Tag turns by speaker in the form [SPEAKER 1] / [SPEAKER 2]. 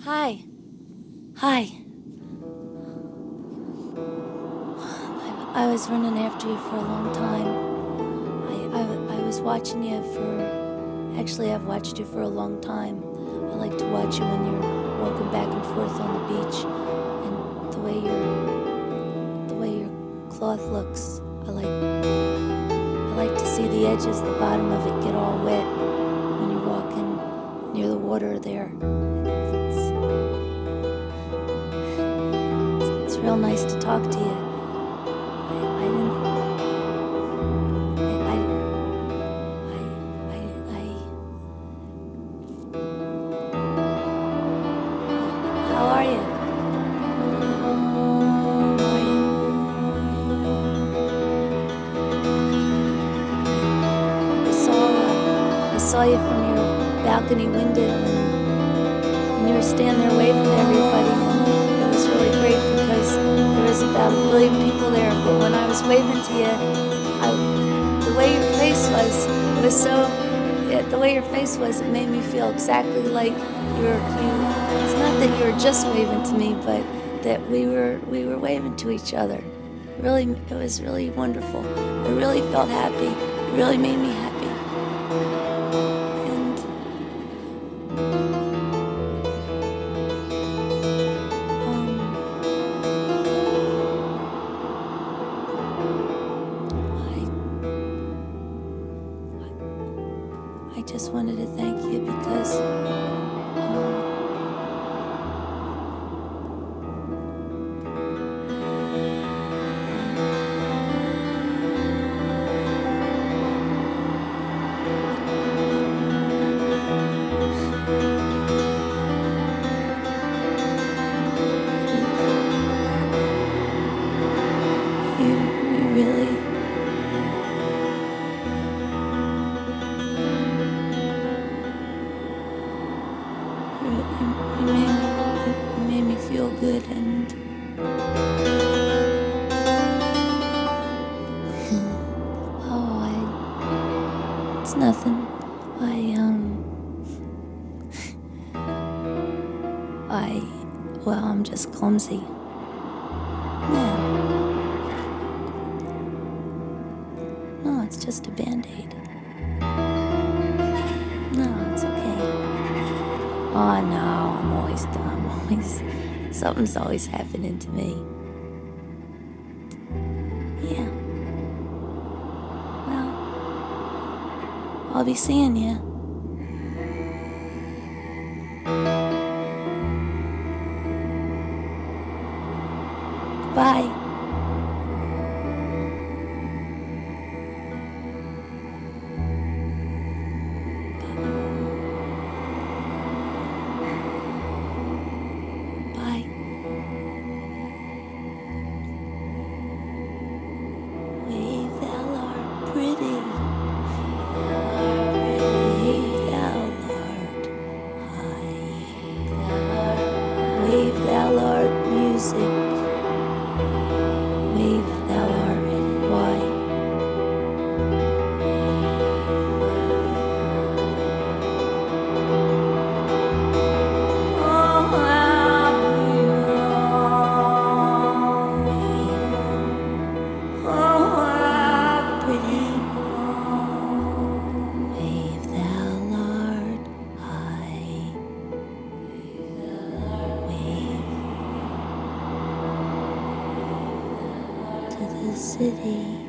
[SPEAKER 1] Hi. Hi. I was running after you for a long time. I was watching you for. Actually, I've watched you for a long time. I like to watch you when you're walking back and forth on the beach, and the way your cloth looks. I like to see the edges, the bottom of it get all wet when you're walking near the water there. It's real nice to talk to you. I didn't. How are you? I saw you from your balcony window when you were standing there waving to everybody, and it was really great because there was about 1 billion people there. But when I was waving to you, the way your face was, the way your face was, it made me feel exactly like you. It's not that you were just waving to me, but that we were waving to each other. It was really wonderful. I really felt happy. It really made me happy. And I just wanted to thank you because you really. You made me feel good, and it's nothing. Well, I'm just clumsy. Yeah. No, it's just a Band-Aid. No, it's okay. Oh no, something's always happening to me. Yeah. Well, I'll be seeing you. Bye. Bye. Wave thou art pretty. Wave thou art high. Wave thou art music. Wave thou art wide. City.